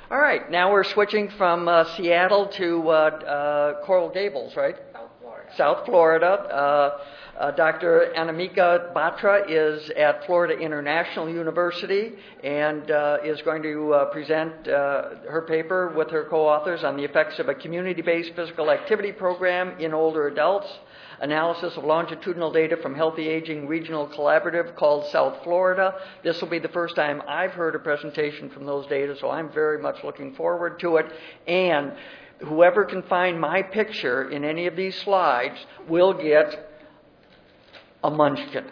All right, now we're switching from Seattle to Coral Gables, right? South Florida. South Florida. Dr. Anamika Batra is at Florida International University and is going to present her paper with her co-authors on the effects of a community-based physical activity program in older adults, analysis of longitudinal data from Healthy Aging Regional Collaborative called South Florida. This will be the first time I've heard a presentation from those data, so I'm very much looking forward to it. And whoever can find my picture in any of these slides will get a munchkin.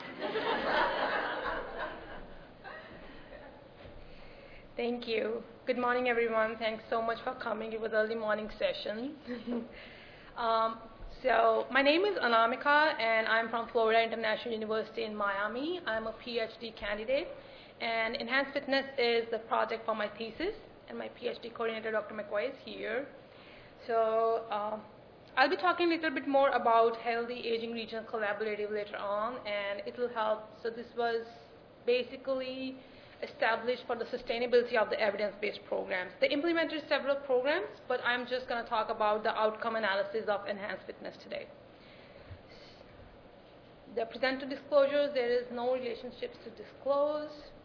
Thank you. Good morning, everyone. Thanks so much for coming. It was early morning session. So my name is Anamika, and I'm from Florida International University in Miami. I'm a PhD candidate, and Enhanced Fitness is the project for my thesis, and my PhD coordinator, Dr. McCoy, is here. So I'll be talking a little bit more about Healthy Aging Regional Collaborative later on, and it will help. So this was basically established for the sustainability of the evidence-based programs. They implemented several programs, but I'm just going to talk about the outcome analysis of Enhanced Fitness today. The presenter disclosures, there is no relationships to disclose.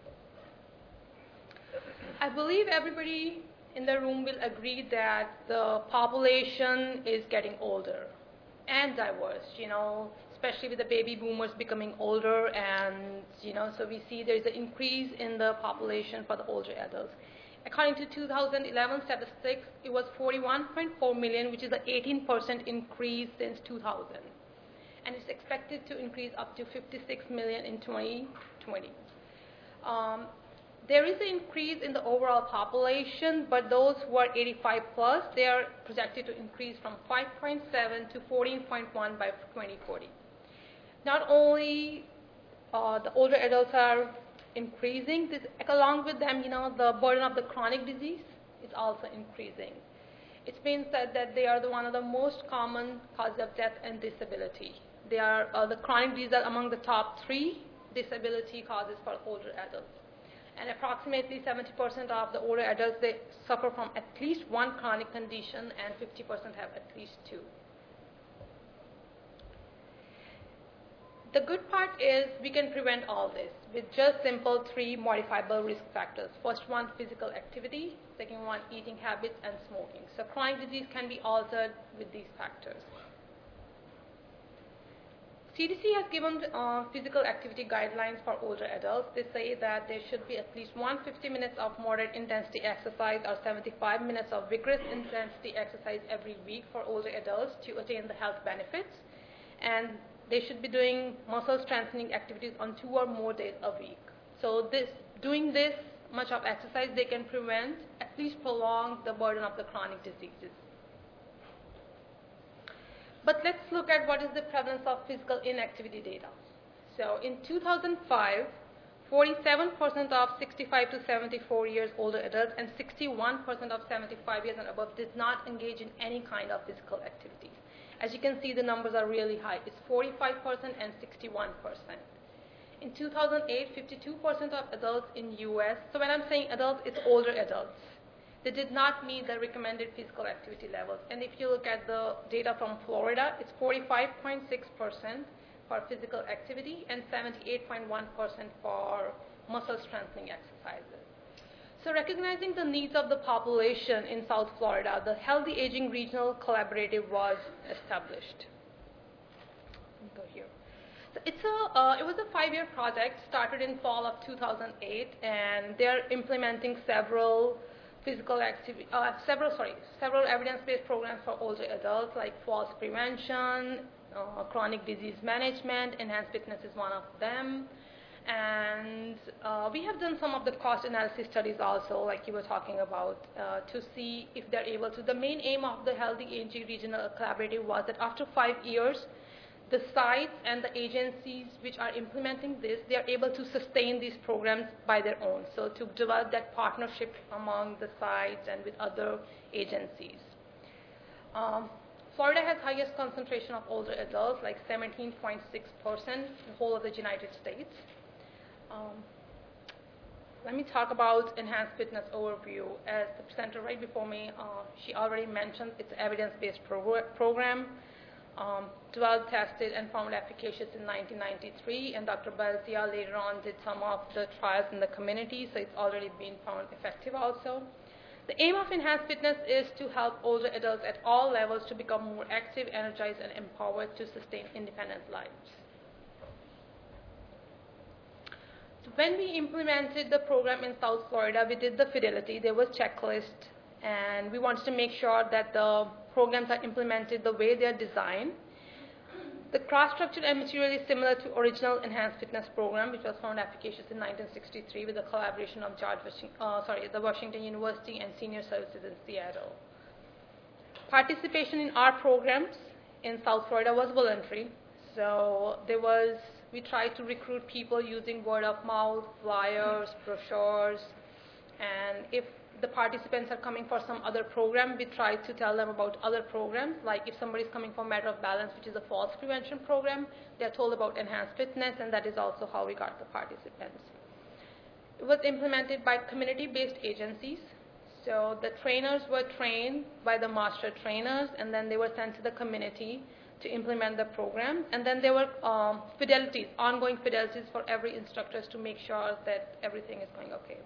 I believe everybody in the room will agree that the population is getting older and diverse, especially with the baby boomers becoming older, and so we see there's an increase in the population for the older adults. According to 2011 statistics, it was 41.4 million, which is an 18% increase since 2000, and it's expected to increase up to 56 million in 2020. There is an increase in the overall population, but those who are 85 plus, they are projected to increase from 5.7 to 14.1 by 2040. Not only the older adults are increasing, along with them, the burden of the chronic disease is also increasing. It's been said that they are one of the most common causes of death and disability. They are the chronic disease are among the top 3 disability causes for older adults. And approximately 70% of the older adults, they suffer from at least one chronic condition, and 50% have at least 2. The good part is we can prevent all this with just simple 3 modifiable risk factors. First one, physical activity. Second one, eating habits and smoking. So chronic disease can be altered with these factors. CDC has given physical activity guidelines for older adults. They say that there should be at least 150 minutes of moderate intensity exercise or 75 minutes of vigorous intensity exercise every week for older adults to attain the health benefits. And they should be doing muscle strengthening activities on 2 or more days a week. So doing this much of exercise, they can prevent, at least prolong the burden of the chronic diseases. But let's look at what is the prevalence of physical inactivity data. So in 2005, 47% of 65 to 74 years older adults and 61% of 75 years and above did not engage in any kind of physical activity. As you can see, the numbers are really high. It's 45% and 61%. In 2008, 52% of adults in US, so when I'm saying adults, it's older adults, they did not meet the recommended physical activity levels. And if you look at the data from Florida, it's 45.6% for physical activity and 78.1% for muscle strengthening exercises. So recognizing the needs of the population in South Florida, the Healthy Aging Regional Collaborative was established. Go here. So it was a 5-year project, started in fall of 2008, and they're implementing several several evidence-based programs for older adults, like falls prevention, chronic disease management. Enhanced Fitness is one of them. And we have done some of the cost analysis studies also, like you were talking about, to see if they're able to. The main aim of the Healthy Aging Regional Collaborative was that after 5 years, the sites and the agencies which are implementing this, they are able to sustain these programs by their own. So to develop that partnership among the sites and with other agencies. Florida has highest concentration of older adults, like 17.6%, the whole of the United States. let me talk about enhanced fitness overview. As the presenter right before me, she already mentioned, it's an evidence-based program, developed, tested, and found efficacious in 1993. And Dr. Balzia later on did some of the trials in the community, so it's already been found effective also. The aim of enhanced fitness is to help older adults at all levels to become more active, energized, and empowered to sustain independent lives. So when we implemented the program in South Florida, we did the fidelity. There was checklist, and we wanted to make sure that the programs are implemented the way they are designed. The cross-structure and material is similar to original enhanced fitness program, which was found efficacious in 1963 with the collaboration of the Washington University and Senior Services in Seattle. Participation in our programs in South Florida was voluntary. So we tried to recruit people using word of mouth, flyers, brochures, and if the participants are coming for some other program, we try to tell them about other programs. Like if somebody is coming for Matter of Balance, which is a falls prevention program, they are told about enhanced fitness, and that is also how we got the participants. It was implemented by community-based agencies. So the trainers were trained by the master trainers, and then they were sent to the community to implement the program. And then there were fidelities, ongoing fidelities for every instructor to make sure that everything is going okay.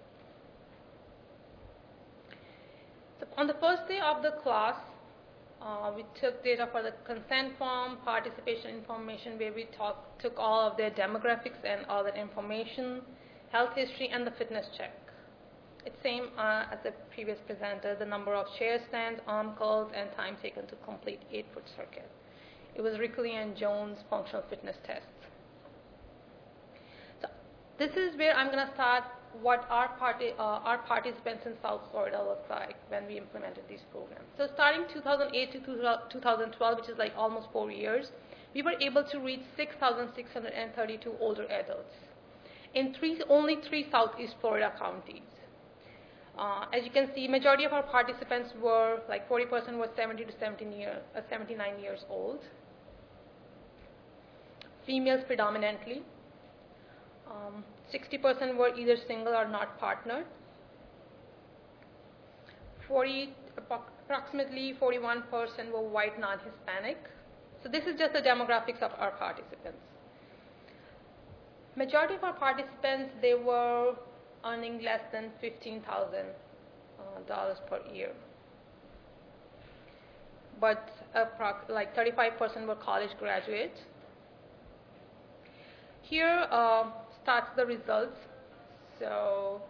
So on the first day of the class, we took data for the consent form, participation information, where we took all of their demographics and all that information, health history, and the fitness check. It's same as the previous presenter, the number of chair stands, arm curls, and time taken to complete 8-foot circuit. It was Rickley and Jones functional fitness tests. So this is where I'm going to start what our participants in South Florida looked like when we implemented these programs. So starting 2008 to 2012, which is like almost 4 years, we were able to reach 6,632 older adults in only 3 Southeast Florida counties. As you can see, majority of our participants were, like 40% were 70 to 79 years old. Females predominantly. 60% were either single or not partnered. Approximately 41% were white, non-Hispanic. So this is just the demographics of our participants. Majority of our participants, they were earning less than $15,000 per year. But like 35% were college graduates. Here starts the results. So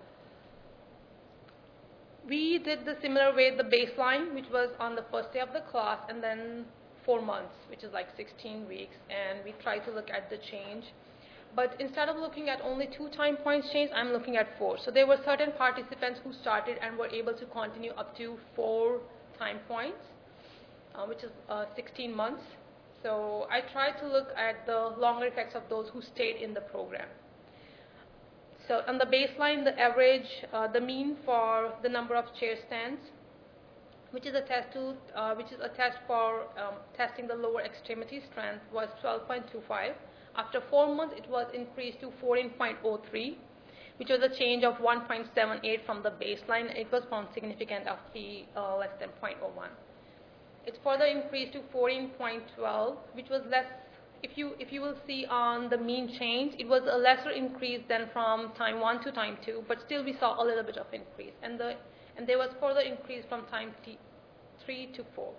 we did the similar way, the baseline, which was on the first day of the class, and then 4 months, which is like 16 weeks, and we try to look at the change. But instead of looking at only 2 time points change, I'm looking at 4. So there were certain participants who started and were able to continue up to 4 time points, which is 16 months. So I tried to look at the longer effects of those who stayed in the program. So on the baseline, the average, the mean for the number of chair stands, which is a test for testing the lower extremity strength, was 12.25. After 4 months, it was increased to 14.03, which was a change of 1.78 from the baseline. It was found significant of P less than 0.01. It further increased to 14.12, which was less. If you will see on the mean change, it was a lesser increase than from time 1 to time 2, but still we saw a little bit of increase. And there was further increase from time 3 to 4.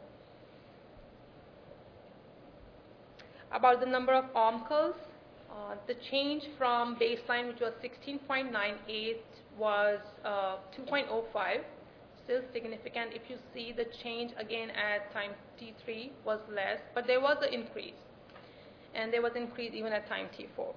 About the number of arm curls, the change from baseline, which was 16.98, was 2.05, still significant. If you see the change again at time T3 was less, but there was an increase, and there was increase even at time T4.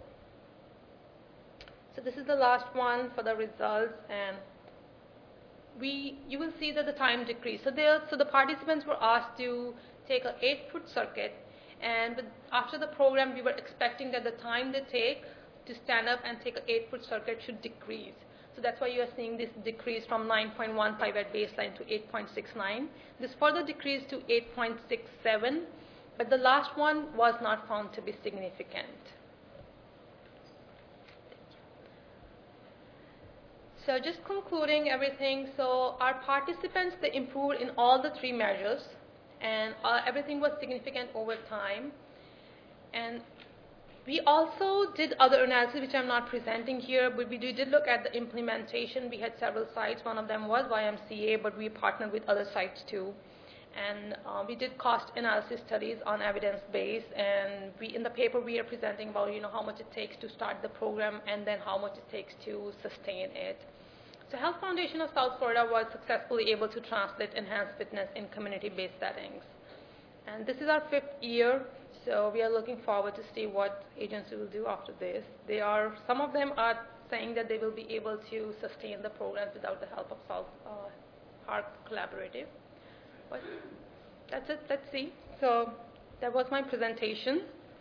So this is the last one for the results, and you will see that the time decreased. So the participants were asked to take an 8-foot circuit. And after the program, we were expecting that the time they take to stand up and take an 8-foot circuit should decrease. So that's why you are seeing this decrease from 9.15 at baseline to 8.69. This further decreased to 8.67, but the last one was not found to be significant. So just concluding everything, so our participants, they improved in all the 3 measures, and everything was significant over time. And we also did other analysis, which I'm not presenting here, but we did look at the implementation. We had several sites. One of them was YMCA, but we partnered with other sites too. And we did cost analysis studies on evidence base, and in the paper we are presenting about how much it takes to start the program and then how much it takes to sustain it. So Health Foundation of South Florida was successfully able to translate enhanced fitness in community-based settings. And this is our 5th year, so we are looking forward to see what agency will do after this. Some of them are saying that they will be able to sustain the programs without the help of South Park Collaborative. But that's it. Let's see. So that was my presentation.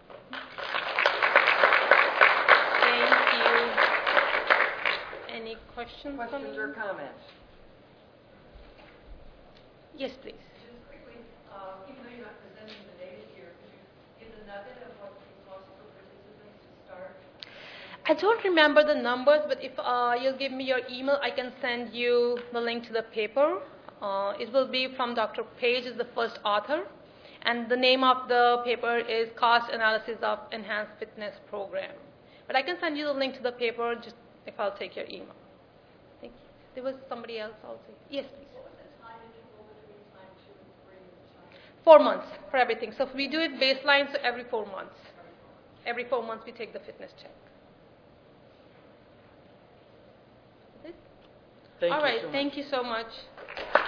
Thank you. Any questions? Questions or comments? Yes, please. Just quickly, even though you're not presenting the data here, could you give the nugget of what it costs for participants to start? I don't remember the numbers, but if you'll give me your email, I can send you the link to the paper. It will be from Dr. Page, is the first author, and the name of the paper is Cost Analysis of Enhanced Fitness Program. But I can send you the link to the paper just if I'll take your email. Thank you. There was somebody else also. Yes, please. What was the time interval between time 2 and 3 and time? 4 months for everything. So if we do it baseline, so every 4 months. Every 4 months we take the fitness check. Thank All you right. so much. Thank you so much.